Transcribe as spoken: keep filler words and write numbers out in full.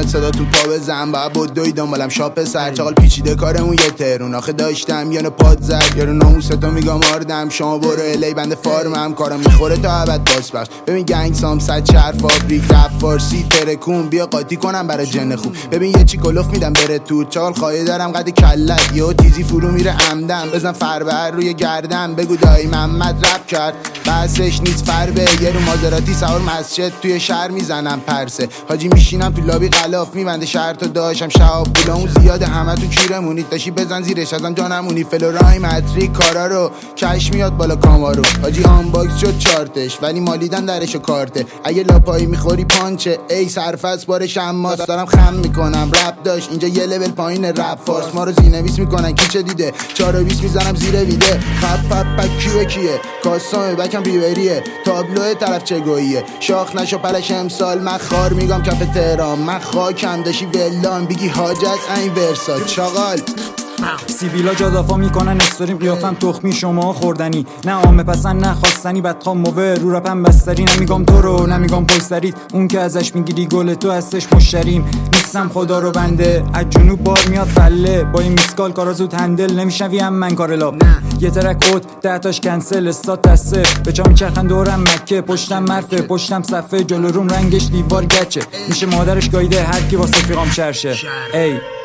کرد صداتون پا بزن باید بدوی دنبالم شاپ سر چاقال پیچیده کارمون یه ترون آخه داشتم یعنی پاد زد یارو ناموستو میگم آردم شما برو الی بنده فارمم کارم میخوره تا ابد باس بخش ببین گنگ سام صد شهر فابریک رپ فارسی ترکون بیا قاطی کنم برای جن خوب ببین یه چی کلوف میدم بره تو چاقال خواهی دارم قد کلت یهو تیزی فرو میره عمدن بزن فربر روی گردن بگو دایی محمد رپ کرد بحثش نیست فربه یه رو مازراتی سوار مسجد توی شهر میزنم پرسه حاجی میشینم تو لابی غلاف میبنده شهر تا داشتم شهاب پولامون زیاده همه تو کیرمونید داشی بزن زیرش ازم جانمونی فلورای متری کارا رو کش میاد بالا کامارو حاجی آن باکس شد چارتش ولی مالیدن درش و کارته اگه لاپایی میخوری پانچه ای سرفس بارش اماس دارم خم میکنم رپ داشت اینجا یه لول پایین رپ فارس ما رو زینویس میکنن کی چه دیده چهار و بیست میزنم زیر ویده پپ پپ پپ کیو کیه کاسام بکم بیبریه تابلو طرف چه گوییه شاخ نشو پلش امسال من خار میگم کف تهران من خاکم داشی ولان بگی حاجت این ورسا چاقال سیبیلا جادافا میکنن استوریم قیافم تخمی شما خوردنی نه عامه پسند نه خواستنی بدخوام موه رو رپم بستری نمیگم تو رو نمیگم پشتریت اون که ازش میگیری گل تو هستش مشتریم نیستم خدا رو بنده از جنوب بار میاد فله با این میسکال کارا زود هندل نمیشنویم من کار لاب یه ترک اوت ده تاش کنسل استاد دسته به چا میچرخن دورم مکه پشتم مرفه پشتم صفه جلو روم رنگش دیوار گچه میشه مادرش گایده هر کی واسه فیقام چرشه ای